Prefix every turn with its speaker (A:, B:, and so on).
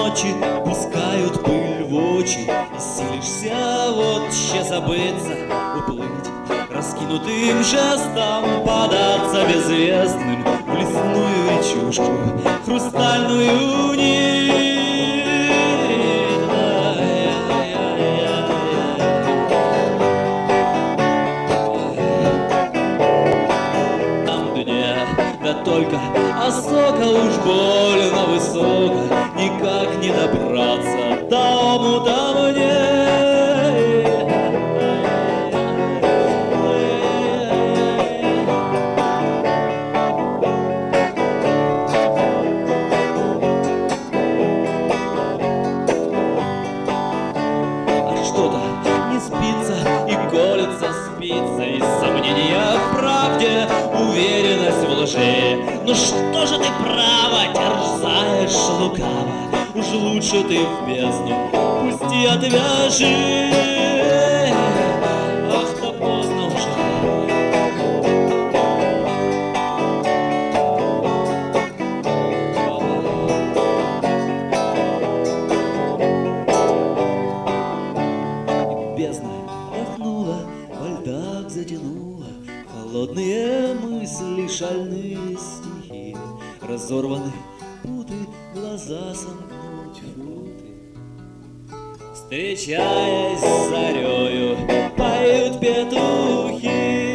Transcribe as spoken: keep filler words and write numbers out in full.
A: ночи пускают пыль в очи, и силишься вотще забыться, уплыть, раскинутым жестом податься безвестным в лесную речушку, хрустальную нить. Да только осока уж больно высоко, никак не добраться до омута мне. А что-то не спится и колется спица, и сомнения в правде, уверенность в лжи. Ну что же ты право терзаешь лукаво? Уж лучше ты в бездну пусти, отвяжи. Ах, да поздно уже. И бездна вдохнула, во льдах затянула холодные мысли, шальные стихи, разорваны путы, глаза сомкнуть футы. Встречаясь с зарею, поют петухи.